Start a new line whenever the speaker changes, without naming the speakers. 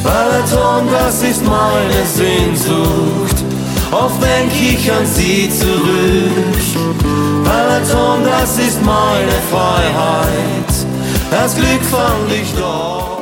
Balaton, das ist meine Sehnsucht, oft denk ich an sie zurück. Balaton, das ist meine Freiheit, das Glück fand ich dort.